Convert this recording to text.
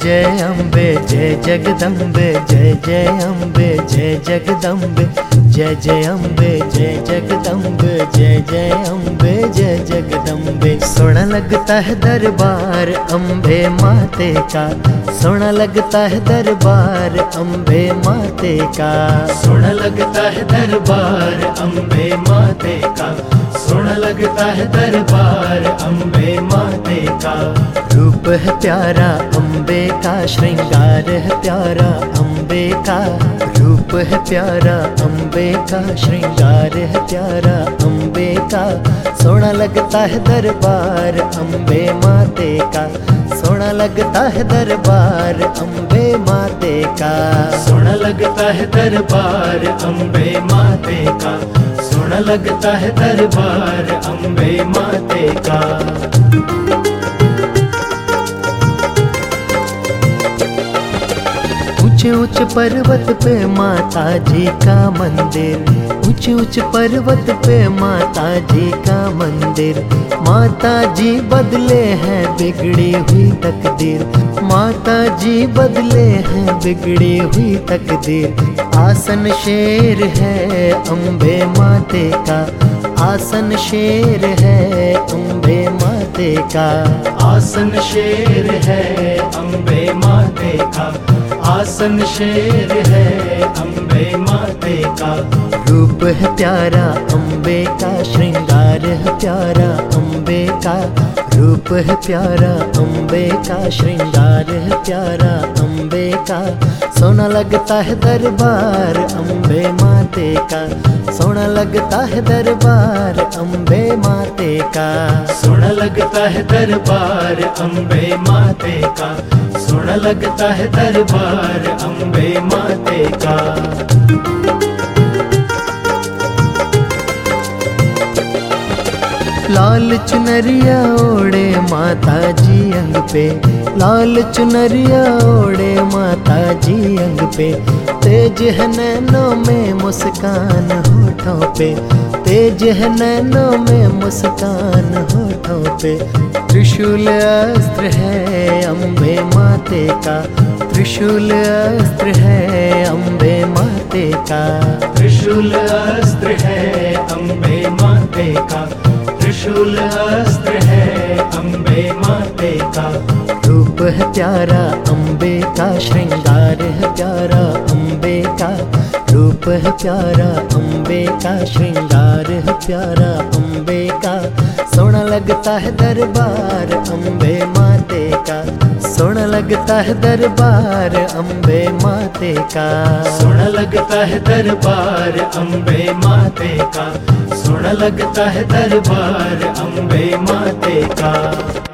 जय अम्बे जय जगदम्बे, जय जय अम्बे जय जगदम्बे, जय जय अम्बे जय जगदम्बे, जय जय अम्बे जय जगदम्बे। सोना लगता है दरबार अम्बे माते का, सोना लगता है दरबार अम्बे माते का, सोना लगता है दरबार अम्बे माते का, सोना लगता है दरबार अम्बे माते का। रूप है प्यारा अम्बे का, श्रृंगार है प्यारा अम्बे का, रूप है प्यारा अम्बे का, श्रृंगार है प्यारा अम्बे का। सोना लगता है दरबार अम्बे माते का, सोना लगता है दरबार अम्बे माते का, सोना लगता है दरबार अम्बे माते का, सोना लगता है दरबार अम्बे माते का। ऊंचे ऊंचे पर्वत पे माता जी का मंदिर, ऊंचे ऊंचे पर्वत पे माता जी का मंदिर। माता जी बदले हैं बिगड़ी हुई तकदीर, माता जी बदले हैं बिगड़ी हुई तकदीर। आसन शेर है अम्बे माते का, आसन शेर है अम्बे माते का, आसन शेर है अम्बे माते का, आसन शेर है अम्बे माते का। रूप है प्यारा अम्बे का, श्रृंगार है प्यारा अम्बे का, रूप है प्यारा अम्बे का, श्रृंगार है प्यारा अम्बे का। सोना लगता है दरबार अम्बे माते का, सोना लगता है दरबार अम्बे माते का, सोना लगता है दरबार अम्बे माते का, सोना लगता है दरबार अम्बे माते का। लाल चुनरिया ओढ़े माता जी अंग पे, लाल चुनरिया ओढ़े माता जी अंग पे। तेज है नैनों में मुस्कान होठों पे, तेज है नैनों में मुस्कान होठों पे। त्रिशूल अस्त्र है अम्बे माते का, त्रिशूल अस्त्र है अम्बे माते का, त्रिशूल अस्त्र है अम्बे माते का, त्रिशूल अस्त्र है अम्बे माते का। रूप है प्यारा अम्बे का, श्रृंगार है प्यारा अम्बे का, रूप है प्यारा अम्बे का, श्रृंगार है प्यारा अम्बे का। सोना लगता है दरबार अम्बे माते का, सोना लगता है दरबार अम्बे माते का, सोना लगता है दरबार अम्बे माते का, सोना लगता है दरबार अम्बे माते का।